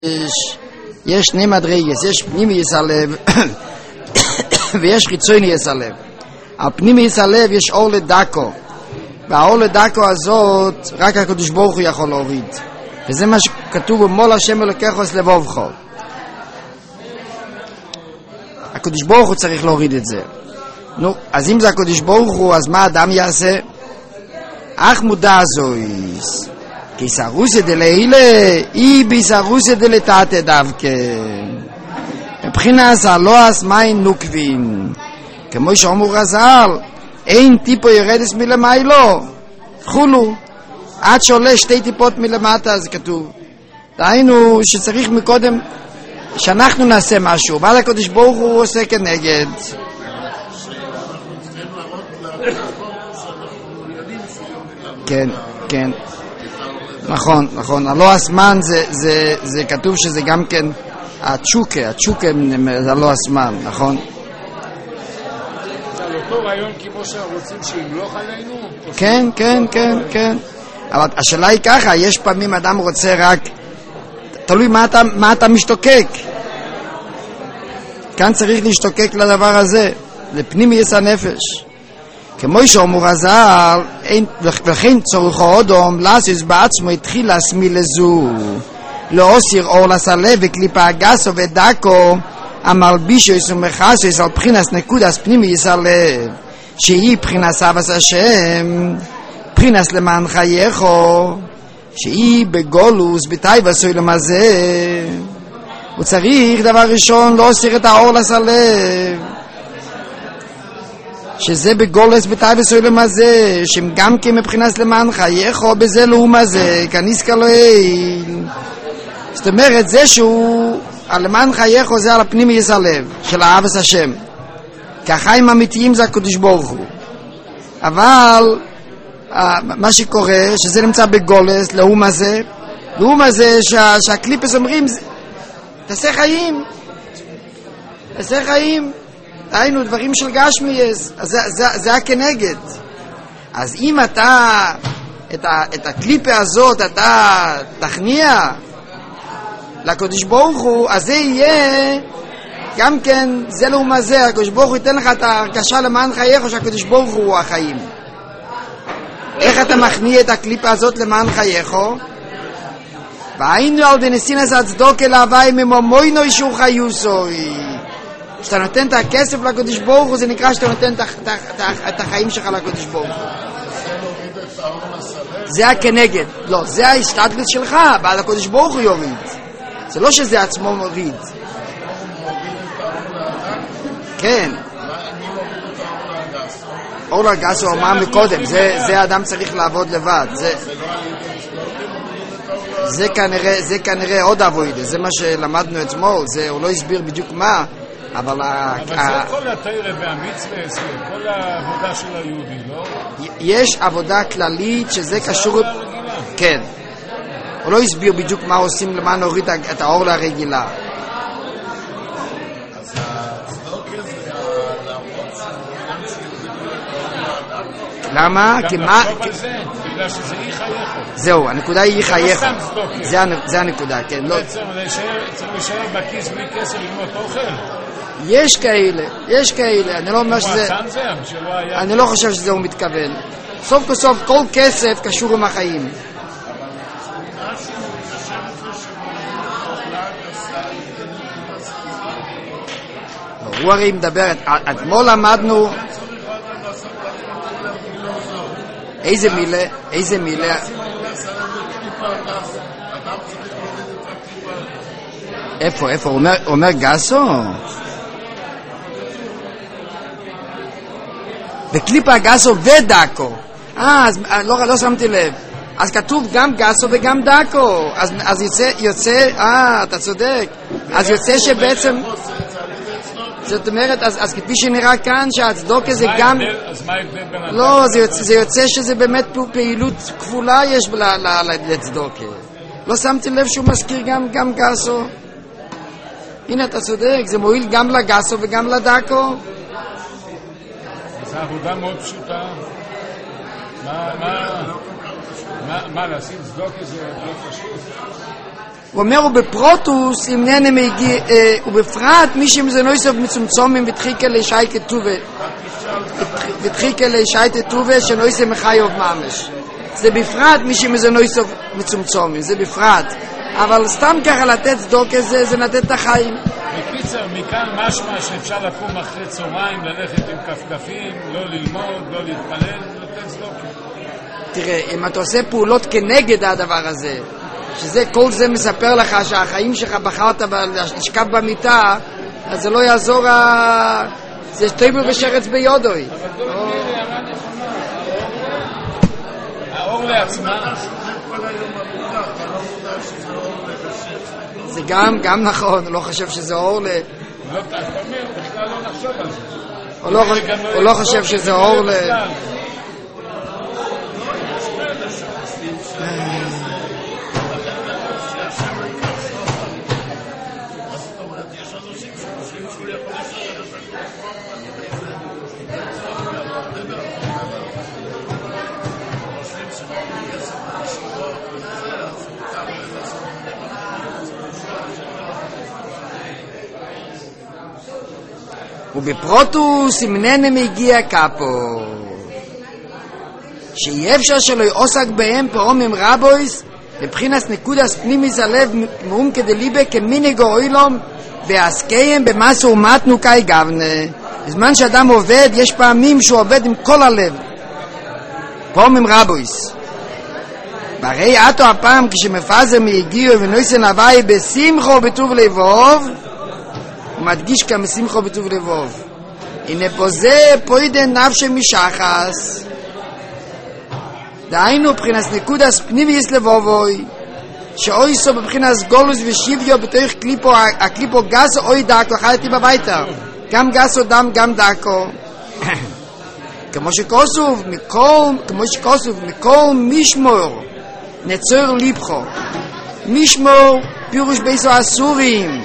יש שני מדרגות, יש פנימיות הלב ויש חיצוניות הלב. על פנימיות הלב יש אור לדקו, והאור לדקו הזאת רק הקדוש ברוך הוא יכול להוריד, וזה מה שכתוב במול השם אלוקיך לבבך. הקדוש ברוך הוא צריך להוריד את זה. נו, אז אם זה הקדוש ברוך הוא, אז מה אדם יעשה? אך מודע זויס כי סרוסיה דלילה היא ביסרוסיה דלתתה דווקא מבחינת לא אסמין נוקבין, כמו שאומרו חז"ל, אין טיפו ירדס מלמיילו חולו עד שעולה שתי טיפות מלמטה. זה כתוב, דהיינו שצריך מקודם שאנחנו נעשה משהו, ועל הקדוש ברוך הוא עושה כנגד. כן, כן, נכון, הלא הסמן זה כתוב שזה גם כן הצ'וקה זה הלא הסמן, נכון? זה על אותו רעיון כמו שרוצים שימלוך עלינו? כן, אבל השאלה היא ככה, יש פעמים אדם רוצה רק, תלוי מה אתה משתוקק. כאן צריך להשתוקק לדבר הזה, לפנימיות הנפש. כמו שאומרו חז"ל, וכן צורך האדם לעשות בעצמו התחיל להסמיל לזו, להוסיר אור לסלב וקליפה הגסו ודקו המלבישו ומכסו על בחינס נקודס פנימיות הלב, שהיא בחינס אהבת השם, בחינס למען חייך, שהיא בגולוס בטייבה סוילם הזה. הוא צריך דבר ראשון להוסיר את האור לסלב, שזה בגולס בטייבה סוילם הזה, שהם גם כן מבחינס למען חייך, בזה לאום הזה כניס כלוהיל. זאת אומרת, זה שהוא על למען חייך זה על הפנימיות הלב של אהבת השם, כי החיים האמיתיים זה הקדוש ברוך הוא. אבל מה שקורה שזה נמצא בגולס לאום הזה שהקליפס אומרים תעשה חיים, היינו דברים של גשמייס, אז זה הכנגד. אז אם אתה את הקליפה הזאת אתה תכניע לקדוש ברוך הוא, אז זה יהיה גם כן, זה לאום הזה, הקדוש ברוך הוא ייתן לך את ההרגשה למען חייך, שהקדוש ברוך הוא החיים. איך אתה מכניע את הקליפה הזאת למען חייך? והיינו על דנסינס הצדוק אל הווי ממומוינו אישור חיוסוי. כשאתה נותן את הכסף לקדוש ברוך הוא, זה נקרא שאתה נותן את החיים שלך לקדוש ברוך הוא. זה הכנגד. לא, זה ההשתדלות שלך, ועל הקדוש ברוך הוא יוריד. זה לא שזה עצמו מוריד. כן. אור לגס הוא אמר מקודם, זה האדם צריך לעבוד לבד. זה כנראה עוד עבודה, זה מה שלמדנו אתמול, הוא לא הסביר בדיוק מה, אבל זה כל התורה והמצווה, זה כל העבודה של היהודי, לא? יש עבודה כללית שזה קשור, כן, הוא לא הסביר בדיוק מה עושים למען להוריד את האור לרגילה. למה? כי מה? בגלל שזה אי חייך. זהו, הנקודה היא חייך. זה הנקודה, כן. צריך להישאר בכיס בלי כסף ללמוד אוכל? יש כאלה. אני לא אומר שזה, אני לא חושב שזה הוא מתכוון. סוף כסוף כל כסף קשור עם החיים. הוא הרי מדבר, אתמול למדנו איזה מילה איפה הוא אומר גסו בקליפה גסו ודקו. אז לא שמתי לב, אז כתוב גם גסו וגם דקו, אז יוצא אתה צודק, אז יוצא שבעצם זאת אומרת, אז כפי שנראה כאן שהצדוקה זה גם, לא, זה יוצא שזה באמת פעילות כפולה יש לצדוקה. לא שמתי לב שהוא מזכיר גם גסו. הנה אתה צודק, זה מועיל גם לגסו וגם לדקו. זו עבודה מאוד פשוטה. מה לשים צדוקה זה לא פשוט? הוא אומר, ובפרוטוס, אם נהנה מגיע, ובפרט, מי שזה לא יסוף מצומצומים ותחיקה לישי כתובה. ותחיקה לישי כתובה, שלא יסף מחיוב ממש. זה בפרט, מי שזה לא יסוף מצומצומים, זה בפרט. אבל סתם ככה לתת צדוקה זה לתת את החיים. בקיצר, מכאן משמע שאפשר לקום אחרי צהריים, ללכת עם כפכפים, לא ללמוד, לא להתפלל, לתת צדוקה. תראה, אם אתה עושה פעולות כנגד הדבר הזה, שזה, כל זה מספר לך שהחיים שלך בחרת לשכב במיטה, אז זה לא יעזור, זה טייבל ושרץ ביודוי. האור לעצמה. זה גם נכון, הוא לא חושב שזה אור לא, אתה אומר, בכלל לא נחשוב על זה. הוא לא חושב שזה אור ובפרוטוס אם נהנה מגיע קאפו שיהיה אפשר שלא יעוסק בהם פעמים רבויס מבחינת נקודס פנימיס הלב מאום כדליבה כמינגו אוילום ועסקיהם במסו ומתנו קאי גבנה. בזמן שאדם עובד יש פעמים שהוא עובד עם כל הלב פעמים רבויס, והרי עתו הפעם כשמפזר מיגיעו ונויסן הוואי בשמחו בטוב לבוב, הוא מדגיש כאן בשמחו בטוב לבוב. הנה פה זה פוידן נפשי משחס, דהיינו מבחינת נקודס פנימיס לבובוי, שאוי סו מבחינת גולוס ושיביו בתוך קליפו, הקליפו גסו אוי דקו, חייתי בביתה, גם גסו דם גם דקו. כמו שכוסוב מכל משמור נצור ליבחו. משמור פירוש ביסו אסורים,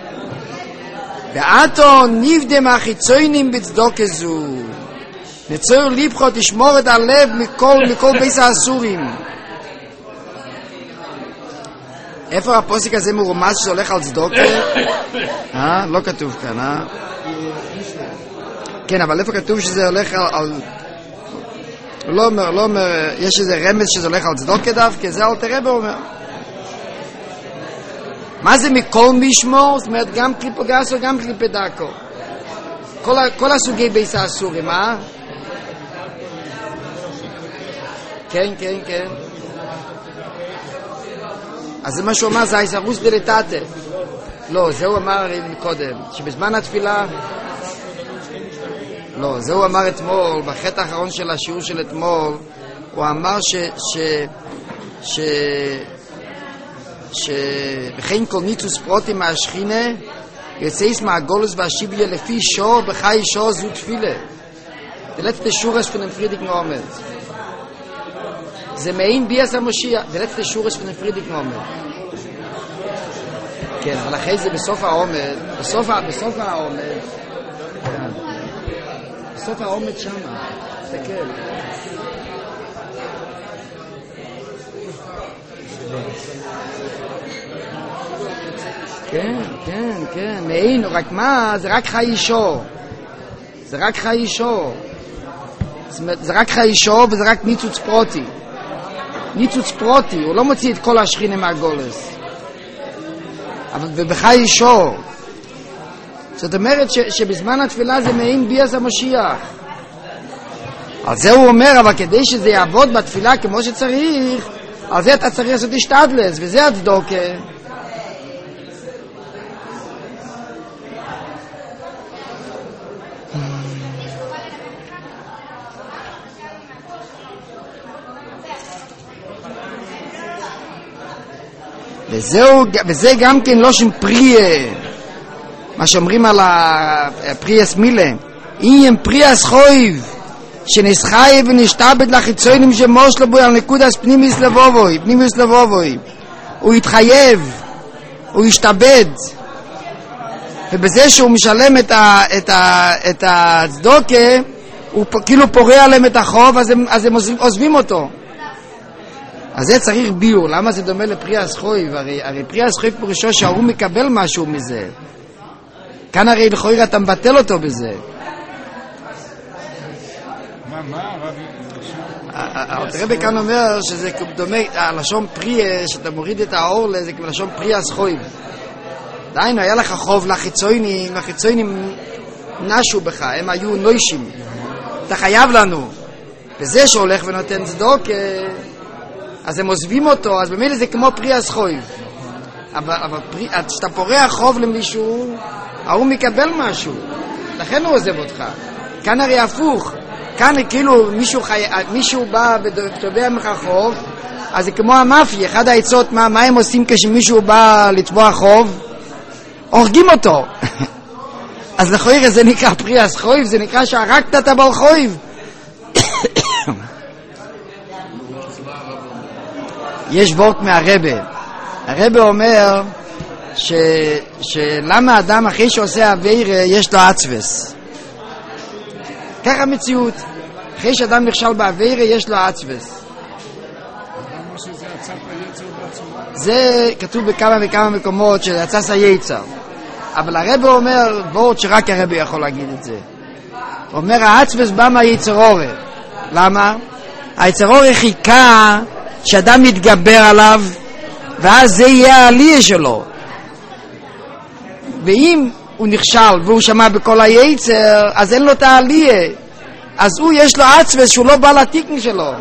ועתו נבדם החיצוינים בצדוק זו. נצור ליבחו תשמור את הלב מכל ביסו אסורים. איפה הפוסק הזה מרומז שזה הולך על צדוקה? לא כתוב כאן, כן, אבל איפה כתוב שזה הולך על... לא אומר, יש איזה רמז שזה הולך על צדוקה דווקא, זה אל תראה באומר. מה זה מכל משמור? זאת אומרת, גם קליפו גסו, גם קליפו דקו. כל הסוגי ביס האסורים, כן. אז זה מה שהוא אמר, זה הישרוס דלתתה. לא, זה הוא אמר קודם, שבזמן התפילה... לא, זה הוא אמר אתמול, בחטא האחרון של השיעור של אתמול, הוא אמר וכן כל ניצוס פרוטי מהשכינה, יוצאיס מהגולוס והשיביה לפי שור, בחי שור זו תפילה. זה letzte Schures von dem Friedrich Mohammed. זה מעין ביאס המושיע, זה letzte Schures von dem Friedrich Mohammed. כן, אבל אחרי זה בסוף העומד, בסוף העומד שמה, תסתכל. כן, מעין, רק מה, זה רק חי אישו. זה רק חי אישו וזה רק ניצוץ פרוטי. הוא לא מוציא את כל השכינה מהגולס. אבל ובחי אישו. זאת אומרת שבזמן התפילה זה מעין ביאס המשיח. על זה הוא אומר, אבל כדי שזה יעבוד בתפילה כמו שצריך, על זה אתה צריך לעשות השתדלס, וזה הצדוקה. וזה גם כן לא שם פריה, מה שאומרים על הפריאס מילה, אם פריאס חויב שנסחייב ונשתבד לחיצוינים שמוש לבוי על נקודס פנימיס לבובוי, הוא יתחייב, הוא ישתבד, ובזה שהוא משלם את הצדוקה הוא כאילו פורע עליהם את החוב, אז הם עוזבים אותו. אז זה צריך ביור. למה זה דומה לפרי הסחויב? הרי פרי הסחויב פירושו שההוא מקבל משהו מזה. כאן הרי לכאורה אתה מבטל אותו בזה. הרבי כאן אומר שזה דומה, הלשון פרי, שאתה מוריד את האור זה כמו לשון פרי הסחויב. דיינו, היה לך חוב לחיצוינים, החיצוינים נשו בך, הם היו נוישים. אתה חייב לנו. וזה שהולך ונותן צדוק, אז הם עוזבים אותו, אז במילא זה כמו פרי הסחויב. אבל כשאתה פורע חוב למישהו, הוא מקבל משהו, לכן הוא עוזב אותך. כאן הרי הפוך, כאן כאילו מישהו בא ותובע ממך חוב, אז זה כמו המאפיה. אחד העצות, מה הם עושים כשמישהו בא לתבוע חוב? הורגים אותו. אז לכאורה זה נקרא פרי הסחויב, זה נקרא שהרגת את הבעל חויב. יש וורט מהרבי. הרבי אומר שלמה אדם אחרי שעושה עבירה יש לו עצבס. ככה המציאות. אחרי שאדם נכשל בעבירה יש לו עצבס. זה כתוב בכמה וכמה מקומות של עצס היצר. אבל הרבי אומר וורט שרק הרבי יכול להגיד את זה. הוא אומר העצבס בא מהיצרורי. למה? היצרורי חיכה שאדם מתגבר עליו, ואז זה יהיה העלייה שלו. ואם הוא נכשל והוא שמע בכל היצר, אז אין לו את העלייה. אז הוא יש לו עצבס שהוא לא בא לתיקן שלו.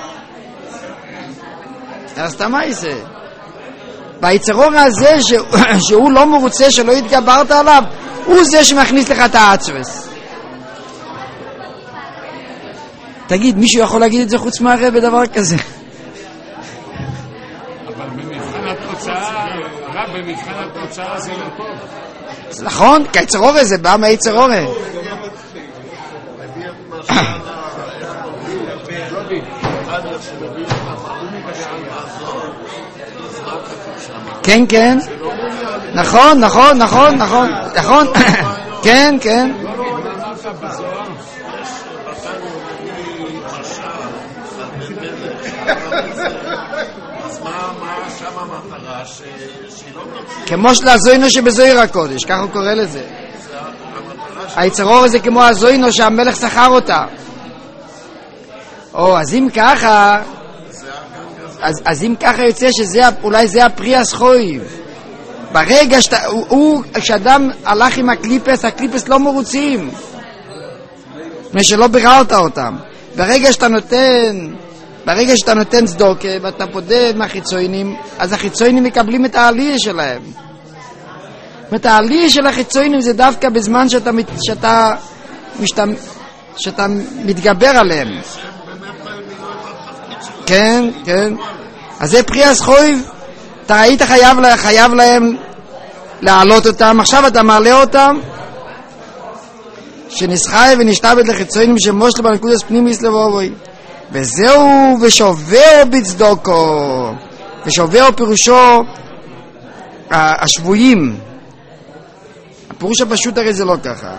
אז תמה זה. והיצרור הזה שהוא לא מרוצה שלא התגברת עליו, הוא זה שמכניס לך את העצבס. תגיד, מישהו יכול להגיד את זה חוץ מהרב בדבר כזה? אבל במבחן התוצאה זה לא טוב. נכון, כי היצרור הזה בא מהיצרור. כן, כן. נכון. כן. כמו של הזוינו שבזויר הקודש, כך הוא קורא לזה. היצרור הזה כמו הזוינו שהמלך שכר אותה. אז אם ככה, אז אם ככה יוצא שאולי זה הפרי הסחויב. ברגע כשאדם הלך עם הקליפס לא מרוצים, משלא ביררת אותם. ברגע שאתה נותן צדוקה ואתה פודה מהחיצוינים, אז החיצוינים מקבלים את העלייה שלהם. זאת העלייה של החיצוינים זה דווקא בזמן שאתה מתגבר עליהם. כן. אז זה פרי הסחויב. אתה היית חייב להם להעלות אותם, עכשיו אתה מעלה אותם, שנסחי ונשתבט לחיצוינים שמושל בנקודס פנימיס לבובוי. וזהו ושובעו בצדוקו. ושובעו פירושו השבויים. הפירוש הפשוט הרי זה לא ככה.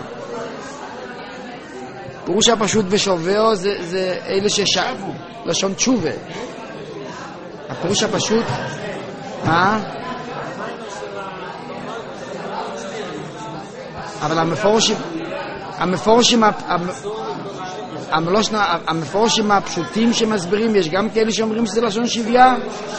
הפירוש הפשוט ושובעו זה אלה ששבו, לשון תשובה. הפירוש הפשוט, אבל המפורשים הפשוטים שמסבירים, יש גם כאלה שאומרים שזה לשון שוויה.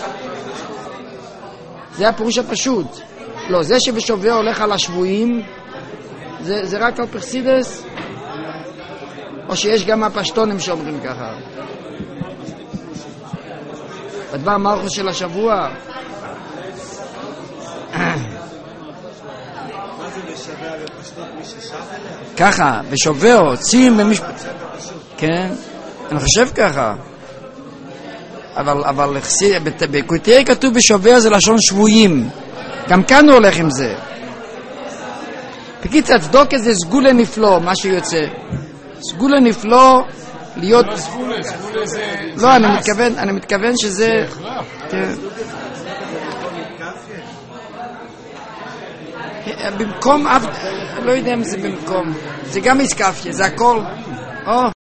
זה הפירוש הפשוט. לא, זה שבשווה הולך על השבויים, זה רק על פרסידס, או שיש גם הפשטונים שאומרים ככה. בדבר מלכוס של השבוע. מה זה בשווה בפשטות מי ששב אליה? ככה, בשווה, צים במשפט. כן, אני חושב ככה. אבל בקוטי כתוב בשווה זה לשון שבויים. גם כאן הוא הולך עם זה. בקיצור, הצדוק הזה סגולה נפלא, מה שיוצא. סגולה נפלא להיות... סגולה זה... לא, אני מתכוון שזה... כן. במקום... לא יודע אם זה במקום. זה גם איסקפיה, זה הכל.